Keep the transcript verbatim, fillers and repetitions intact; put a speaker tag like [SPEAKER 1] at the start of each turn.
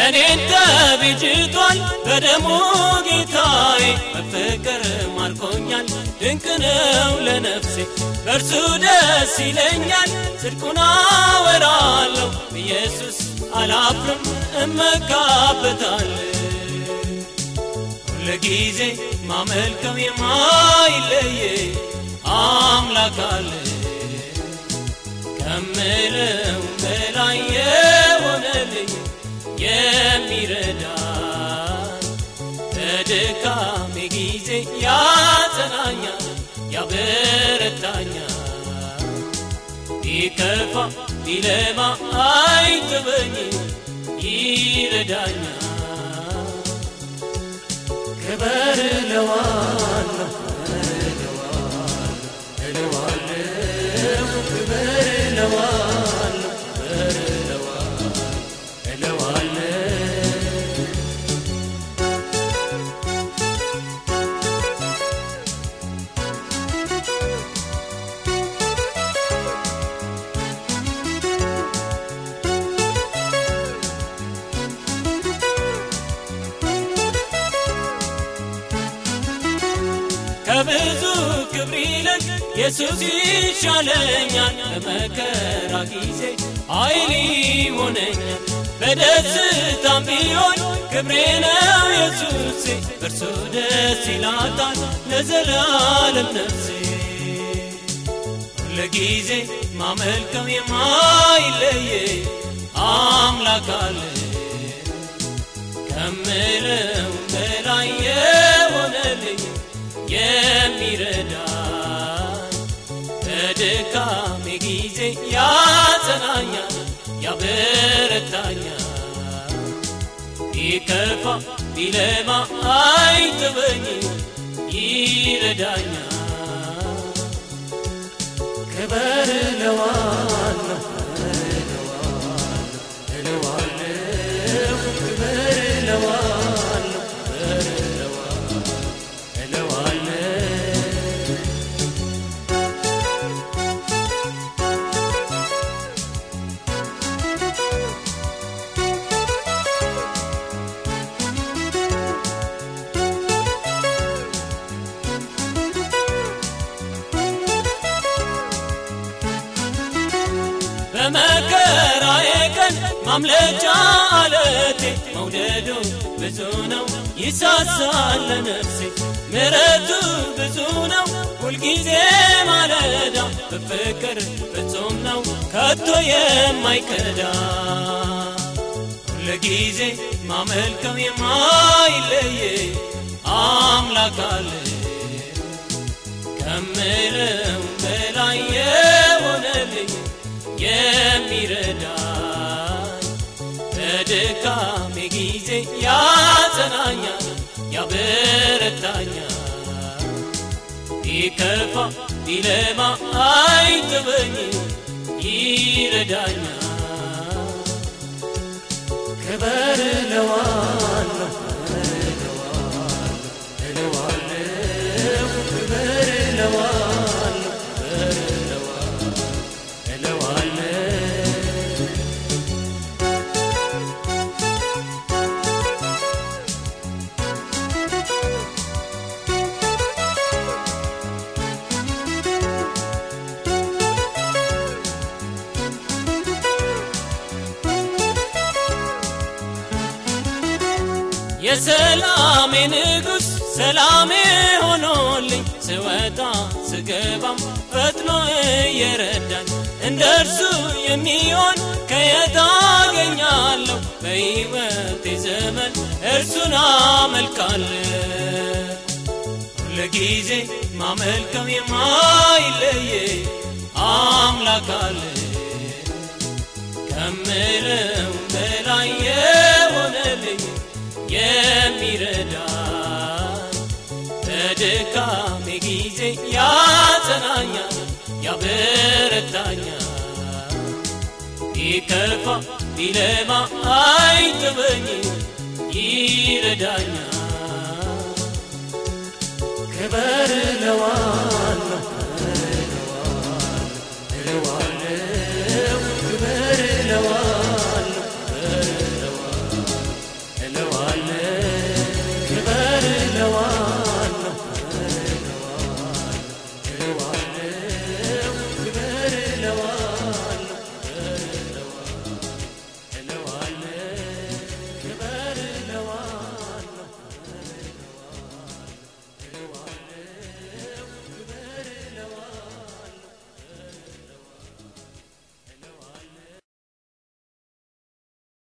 [SPEAKER 1] እኔንተ ቢጅቷል በደሙ ጌታዬ በፍቅር ማርኮኛል ድንቅ ነው ለነፍሴ በርሱ ደስ ይለኛል ጽድቁን አወራለሁ ኢየሱስ አላፍርም እመካበታለሁ ሁልጊዜ ማመልከው የማይለየ አምላክ አለ ከምለው በላይ የሆነልኝ የሚረዳ በድካሜ ጊዜ ያጸናኛል ያበረታኛል ቢከፋ ቢለማ አይተወኝም ይረዳኛል ክብር ለዋለው እለዋለሁ ክብር ለዋለው ክብር ከብዙ ክብር ይልቅ ኢየሱስ ይሻለኛል በመከራ ጊዜ ኃይል ይሆነኛል በደስታም ቢሆን ክብሬ ነው ኢየሱስ በርሱ ደስ ይላታል ለዘላለም ነፍሴ ሁልጊዜ ማመልከው የማይለየ አምላክ አለ ከምለው በላይ የሆነልኝ የሚረዳ በድካሜ ጊዜ ያጸናኛል ያበረታኛል ቢከፋ ቢለማ አይተወኝም ይረዳኛል ክብር ለዋለው እለዋለሁ ክብር ለዋለው በመከራዬ ቀን ማምለጫ አለቴ መውደዱ ብዙ ነው ይሳሳል ለነፍሴ ምሕረቱ ብዙ ነው ሁልጊዜ ማለዳ በፍቅር ፍጹም ነው ከቶ የማይከዳ ሁልጊዜ ማመልከው የማይለየ አምላክ አለ ከምለው በላይ የሆነልኝ የሚረዳ በድካሜ ጊዜ ያጸናኛል ያበረታኛል ቢከፋ ቢለማ አይተወኝም ይረዳኛል ክብር ለዋለው እለዋለሁ ክብር ለዋለው የሰላሜ ንጉስ ሰላሜ ሆኖልኝ ስወጣ ስገባም ፈጥኖ እየረዳኝ እንደርሱ የሚሆን ከየት አገኛለሁ በሕይወቴ ዘመን እርሱን አመልካለሁ ሁልጊዜ ማመልከው የማይለየ አምላክ አለ ከምለው በላይ የሆነልኝ የሚረዳ በድካሜ ጊዜ ያጸናኛል ያበረታኛል ቢከፋ ቢለማ አይተወኝም ይረዳኛል ክብር ለዋለው